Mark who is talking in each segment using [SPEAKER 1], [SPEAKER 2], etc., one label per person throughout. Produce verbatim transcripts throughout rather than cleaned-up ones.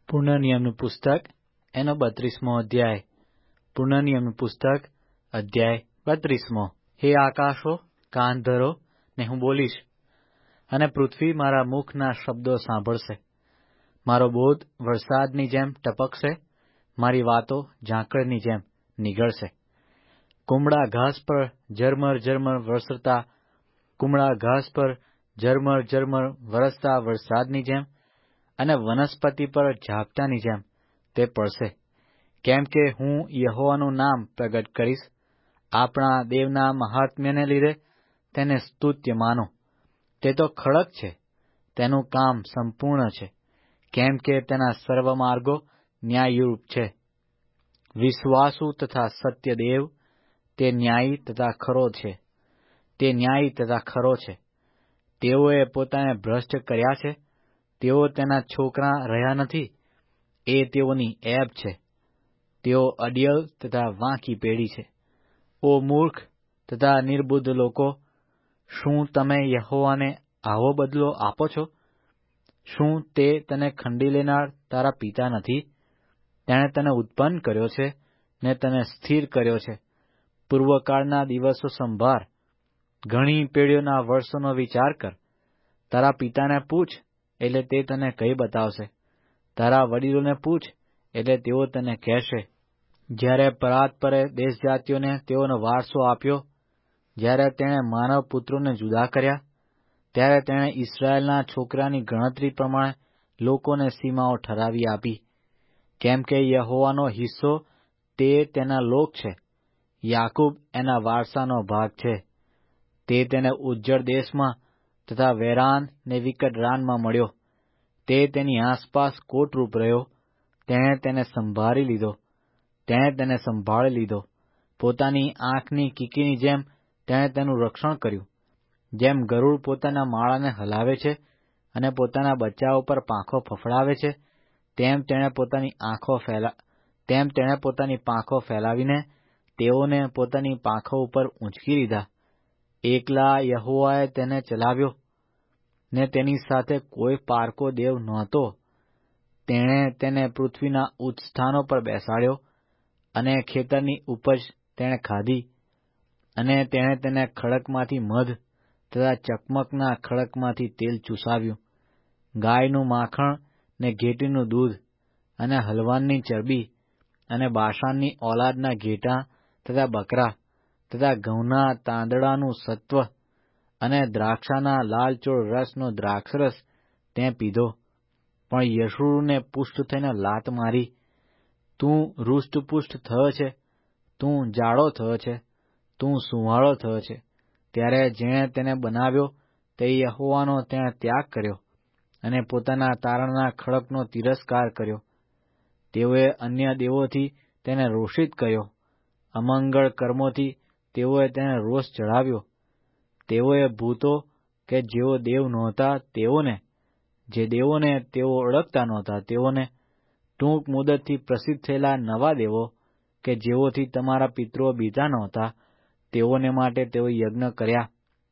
[SPEAKER 1] પુનઃનિયમનું પુસ્તક એનો બત્રીસમો અધ્યાય. પુનઃનિયમનું પુસ્તક અધ્યાય બત્રીસમો. હે આકાશો, કાન ધરો ને હું બોલીશ, અને પૃથ્વી મારા મુખના શબ્દો સાંભળશે. મારો બોધ વરસાદની જેમ ટપકશે, મારી વાતો ઝાકળની જેમ નીગળશે. કુમળા ઘાસ પર ઝરમર ઝરમર વરસતા કુમળા ઘાસ પર ઝરમર ઝરમર વરસતા વરસાદની જેમ અને વનસ્પતિ પર ઝાપટાની જેમ તે પડશે. કેમ કે હું યહોવાનું નામ પ્રગટ કરીશ. આપણા દેવના મહાત્મ્યને લીધે તેને સ્તુત્ય માનો. તે તો ખડક છે, તેનું કામ સંપૂર્ણ છે, કેમ કે તેના સર્વ માર્ગો ન્યાયરૂપ છે. વિશ્વાસુ તથા સત્ય દેવ, તે ન્યાયી તથા ખરો છે. તે ન્યાયી તથા ખરો છે. તેઓએ પોતાને ભ્રષ્ટ કર્યા છે. તેઓ તેના છોકરા રહ્યા નથી, એ તેઓની એબ છે. તેઓ અડિયલ તથા વાંકી પેઢી છે. ઓ મૂર્ખ તથા નિર્બુદ્ધ લોકો, શું તમે યહોવાને આવો બદલો આપો છો? શું તે તને ખંડી લેનાર તારા પિતા નથી? તેણે તને ઉત્પન્ન કર્યો છે ને તને સ્થિર કર્યો છે. પૂર્વકાળના દિવસો સંભાળ, ઘણી પેઢીઓના વર્ષોનો વિચાર કર. તારા પિતાને પૂછ, એટલે તે તને કહી બતાવશે. તારા વડીલોને પૂછ, એટલે તેઓ તને કહેશે. જ્યારે પરાત્પરે દેશજાતિઓને તેઓનો વારસો આપ્યો, જ્યારે તેણે માનવ પુત્રોને જુદા કર્યા, ત્યારે તેણે ઇસ્રાયેલના છોકરાની ગણતરી પ્રમાણે લોકોને સીમાઓ ઠરાવી આપી. કેમ કે યહોવાનો હિસ્સો તે તેના લોક છે, યાકૂબ એના વારસાનો ભાગ છે. તે તેને ઉજ્જડ દેશમાં તથા વેરાન ને વિકટ રાનમાં મળ્યો. તે તેની આસપાસ કોટરૂપ રહ્યો. તેણે તેને સંભાળી લીધો. તેણે તેને સંભાળી લીધો. પોતાની આંખની કીકીની જેમ તેણે તેનું રક્ષણ કર્યું. જેમ ગરુડ પોતાના માળાને હલાવે છે અને પોતાના બચ્ચા ઉપર પાંખો ફફડાવે છે, તેમ તેણે પોતાની આંખો ફેલા તેમ તેણે પોતાની પાંખો ફેલાવીને તેઓને પોતાની પાંખો ઉપર ઊંચકી લીધા. એકલા યહોવાએ તેને ચલાવ્યો, ને તેની સાથે કોઈ પારકો દેવ નહોતો. તેણે તેને પૃથ્વીના ઉચ્ચ સ્થાનો પર બેસાડ્યો, અને ખેતરની ઉપજ તેણે ખાધી. અને તેણે તેને ખડકમાંથી મધ તથા ચકમકના ખડકમાંથી તેલ ચૂસાવ્યું. ગાયનું માખણ ને ઘેટીનું દૂધ અને હલવાનની ચરબી અને બાશાનની ઓલાદના ઘેટાં તથા બકરા તથા ઘઉંના તાંદડાનું સત્વ અને દ્રાક્ષાના લાલચોળ રસનો દ્રાક્ષરસ તેં પીધો. પણ યશુરુને પુષ્ટ થઈને લાત મારી. તું રૂષ્ટપુષ્ટ થયો છે, તું જાડો થયો છે, તું સુંવાળો થયો છે. ત્યારે જેણે તેને બનાવ્યો તે યહોવાનો તેણે ત્યાગ કર્યો, અને પોતાના તારણના ખડકનો તિરસ્કાર કર્યો. તેઓએ અન્ય દેવોથી તેને રોષિત કર્યો. અમંગળ કર્મોથી તેઓએ તેને રોષ ચઢાવ્યો. તેઓએ ભૂતો કે જેઓ દેવ નહોતા તેઓને, જે દેવોને તેઓ ઓળખતા નહોતા તેઓને, ટૂંક મુદતથી પ્રસિદ્ધ થયેલા નવા દેવો કે જેઓથી તમારા પિતૃઓ બીતા નહોતા તેઓને માટે તેઓ યજ્ઞ કર્યા.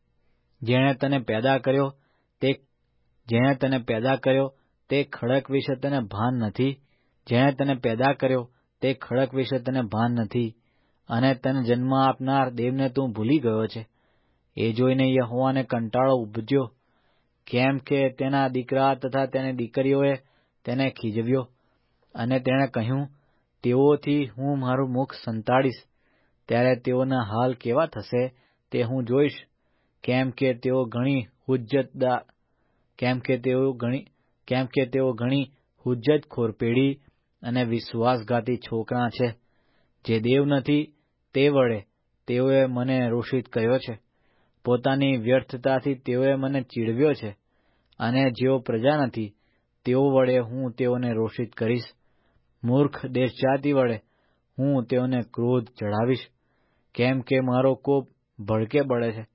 [SPEAKER 1] જેણે તને પેદા કર્યો તે જેણે તને પેદા કર્યો તે ખડક વિશે તને ભાન નથી? જેણે તને પેદા કર્યો તે ખડક વિશે તને ભાન નથી? અને તને જન્મ આપનાર દેવને તું ભૂલી ગયો છે. એ જોઈને યહોવાને કંટાળો ઉપજ્યો, કેમ કે તેના દીકરા તથા તેની દીકરીઓએ તેને ખીજવ્યો. અને તેણે કહ્યું, તેઓથી હું મારું મુખ સંતાડીશ. ત્યારે તેઓના હાલ કેવા થશે તે હું જોઈશ. કેમ કે તેઓ ઘણી હુજ્જતદાર કેમ કે તેઓ ઘણી કેમ કે તેઓ ઘણી હુજ્જતખોર પેઢી અને વિશ્વાસઘાતી છોકરાં છે. જે દેવ નથી તે વડે તેઓએ મને રોષિત કર્યો છે. પોતાની વ્યર્થતાથી તેઓએ મને ચીડવ્યો છે. અને જેઓ પ્રજા નથી તેઓ વડે હું તેઓને રોષિત કરીશ. મૂર્ખ દેશજાતિ વડે હું તેઓને ક્રોધ ચઢાવીશ. કેમ કે મારો કોપ ભડકે બળે છે,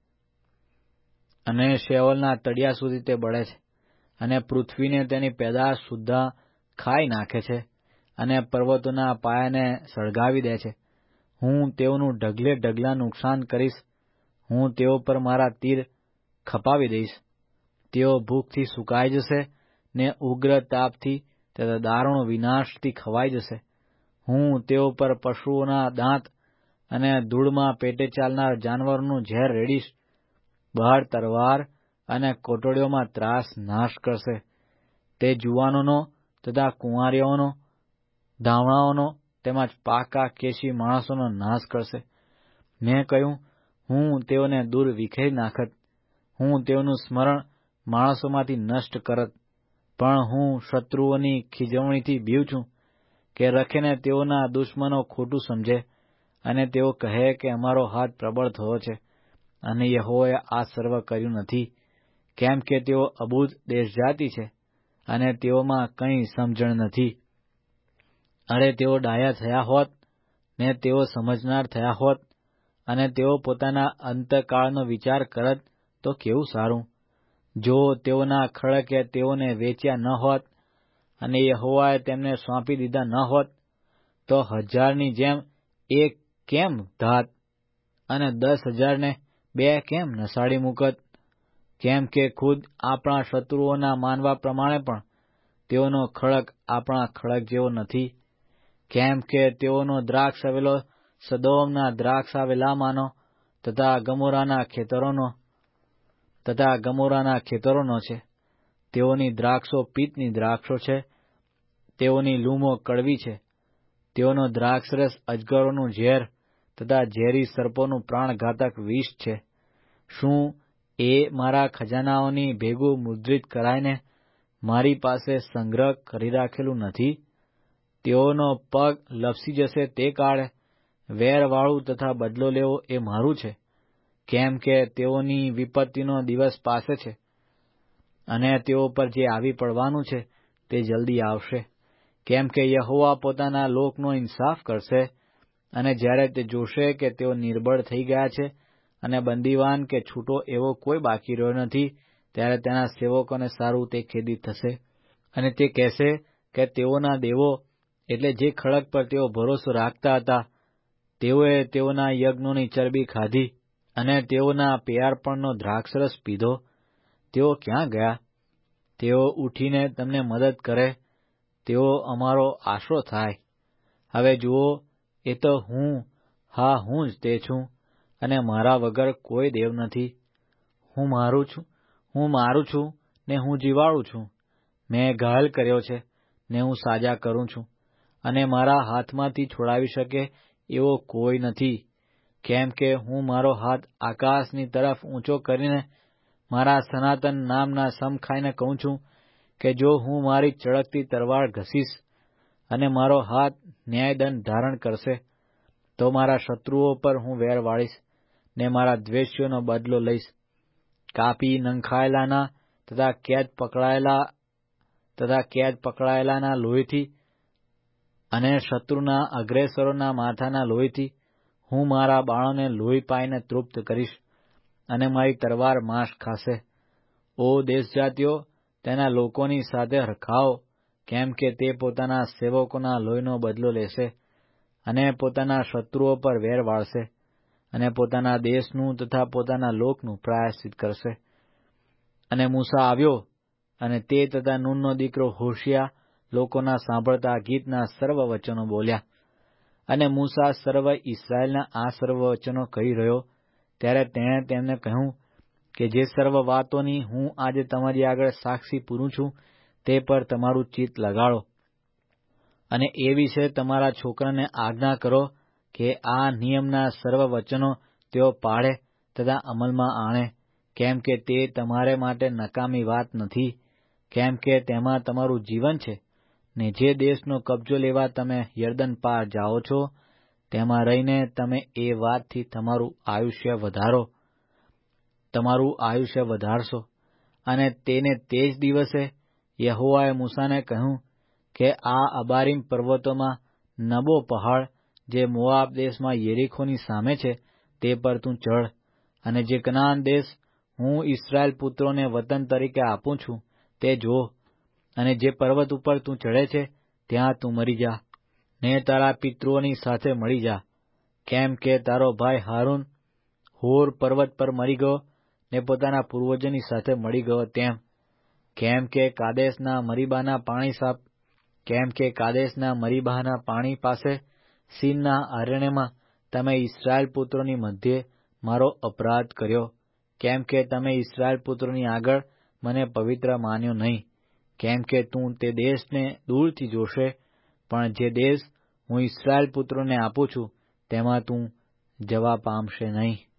[SPEAKER 1] અને શેઓલના તળિયા સુધી તે બળે છે, અને પૃથ્વીને તેની પેદાશ સુદ્ધા ખાઈ નાખે છે, અને પર્વતોના પાયાને સળગાવી દે છે. હું તેઓનું ઢગલે ઢગલા નુકસાન કરીશ. હું તેઓ પર મારા તીર ખપાવી દઈશ. તેઓ ભૂખથી સુકાઈ જશે, ને ઉગ્ર તાપથી તે દારૂણ વિનાશથી ખવાઈ જશે. હું તેઓ પર પશુઓના દાંત અને ધૂળમાં પેટે ચાલનાર જાનવરોનું ઝેર રેડીશ. બહાર તરવાર અને કોટડીઓમાં ત્રાસ નાશ કરશે. તે જુવાનોનો તથા કુંવારીઓનો, ધાવણાઓનો તેમજ પાકા કેશી માણસોનો નાશ કરશે. મેં કહ્યું, હું તેઓને દૂર વિખેરી નાખત, હું તેઓનું સ્મરણ માણસોમાંથી નષ્ટ કરત. પણ હું શત્રુઓની ખીજવણીથી બીવ છું કે રખીને તેઓના દુશ્મનો ખોટું સમજે અને તેઓ કહે કે અમારો હાથ પ્રબળ થયો છે અને યહોવાએ આ સર્વ કર્યું નથી, કેમ કે તેઓ અબૂધ દેશજાતિ છે અને તેઓમાં કંઈ સમજણ નથી. અરે તેઓ ડાયા થયા હોત ને તેઓ સમજનાર થયા હોત અને તેઓ પોતાના અંતકાળનો વિચાર કરત તો કેવું સારું. જો તેઓના ખડકે તેઓને વેચ્યા ન હોત અને યહોવાએ તેમને સોંપી દીધા ન હોત, તો હજારની જેમ એક કેમ ધાત અને દસ હજારને બે કેમ નસાડી મૂકત? કેમ કે ખુદ આપણા શત્રુઓના માનવા પ્રમાણે પણ તેઓનો ખડક આપણા ખડક જેવો નથી. કેમ કે તેઓનો દ્રાક્ષ આવેલો સદોમના દ્રાક્ષ આવેલામાંનો તથા ગમોરાના ખેતરોનો તથા ગમોરાના ખેતરોનો છે. તેઓની દ્રાક્ષો પિત્તની દ્રાક્ષો છે, તેઓની લૂમો કડવી છે. તેઓનો દ્રાક્ષરસ અજગરોનું ઝેર તથા ઝેરી સર્પોનું પ્રાણઘાતક વિષ છે. શું એ મારા ખજાનાઓની ભેગું મુદ્રિત કરાઈને મારી પાસે સંગ્રહ કરી રાખેલું નથી? તેઓનો પગ લપસી જશે તે કાળે વેરવાળું તથા બદલો લેવો એ મારું છે. કેમ કે તેઓની વિપત્તિનો દિવસ પાસે છે અને તેઓ પર જે આવી પડવાનું છે તે જલ્દી આવશે. કેમ કે યહોવા પોતાના લોકનો ઇન્સાફ કરશે અને જ્યારે તે જોશે કે તેઓ નિર્બળ થઈ ગયા છે અને બંદીવાન કે છૂટો એવો કોઈ બાકી રહ્યો નથી, ત્યારે તેના સેવકોને સારું તે ખેદિત થશે. અને તે કહેશે કે તેઓના દેવો એટલે જે ખડક પર તેઓ ભરોસો રાખતા હતા, તેઓએ તેઓના યજ્ઞોની ચરબી ખાધી અને તેઓના પૈયારપણનો દ્રાક્ષરસ પીધો. તેઓ ક્યાં ગયા? તેઓ ઉઠીને તમને મદદ કરે, તેઓ અમારો આશરો થાય. હવે જુઓ, એ તો હું, હા હું જ તે છું અને મારા વગર કોઈ દેવ નથી. હું મારું છું, હું મારું છું ને હું જીવાડું છું. મેં ઘાયલ કર્યો છે ને હું સાજા કરું છું અને મારા હાથમાંથી છોડાવી શકે એવો કોઈ નથી. કેમ કે હું મારો હાથ આકાશની તરફ ઊંચો કરીને મારા સનાતન નામના સમ ખાઈને કહું છું કે જો હું મારી ચળકતી તરવાર ઘસીશ અને મારો હાથ ન્યાયદંડ ધારણ કરશે, તો મારા શત્રુઓ પર હું વેર વાળીશ ને મારા દ્વેષીઓનો બદલો લઈશ. કાપી નંખાયેલાના તથા કેદ પકડાયેલા તથા કેદ પકડાયેલાના લોહીથી અને શત્રુના અગ્રેસરોના માથાના લોહીથી હું મારા બાળોને લોહી પાઈને તૃપ્ત કરીશ અને મારી તરવાર માંસ ખાશે. ઓ દેશજાતિઓ, તેના લોકોની સાથે હરખાઓ, કેમ કે તે પોતાના સેવકોના લોહીનો બદલો લેશે અને પોતાના શત્રુઓ પર વેર વાળશે અને પોતાના દેશનું તથા પોતાના લોકનું પ્રાયશ્ચિત કરશે. અને મૂસા આવ્યો અને તે તથા નૂનનો દીકરો હોશિયા લોકોના સાંભળતા ગીતના સર્વ વચનો બોલ્યા. અને મૂસા સર્વ ઇસ્રાયેલના આ સર્વ વચનો કહી રહ્યો, ત્યારે તેણે તેમને કહ્યું કે જે સર્વ વાતોની હું આજે તમારી આગળ સાક્ષી પૂરું છું તે પર તમારું ચિત્ત લગાડો અને એ વિશે તમારા છોકરાને આજ્ઞા કરો કે આ નિયમના સર્વ વચનો તેઓ પાળે તથા અમલમાં આણે. કેમ કે તે તમારે માટે નકામી વાત નથી, કેમ કે તેમાં તમારું જીવન છે ને જે દેશનો કબજો લેવા તમે યરદન પાર જાઓ છો તેમાં રહીને તમે એ વાતથી તમારું આયુષ્ય વધારો તમારું આયુષ્ય વધારશો. અને તેને તે જ દિવસે યહોવાએ મૂસાને કહ્યું કે આ અબારીમ પર્વતોમાં નબો પહાડ જે મોઆબ દેશમાં યેરીખોની સામે છે તે પર તું ચઢ અને જે કનાન દેશ હું ઇસ્રાયેલ પુત્રોને વતન તરીકે આપું છું તે જો, અને જે પર્વત ઉપર તું ચડે છે ત્યાં તું મરી જા ને તારા પિતૃઓની સાથે મળી જા. કેમ કે તારો ભાઈ હારૂન હોર પર્વત પર મરી ગયો ને પોતાના પૂર્વજોની સાથે મળી ગયો તેમ. કેમ કે કાદેશના મરીબાના પાણી સાપ કેમ કે કાદેશના મરીબાના પાણી પાસે સીનના અરણ્યમાં તમે ઇસ્રાયેલ પુત્રોની મધ્યે મારો અપરાધ કર્યો, કેમ કે તમે ઇસ્રાયેલ પુત્રોની આગળ મને પવિત્ર માન્યો નહીં. કેમ કે તું તે દેશને દૂરથી જોશે, પણ જે દેશ હું ઇસ્રાયેલ પુત્રોને આપું છું તેમાં તું જવા પામશે નહીં.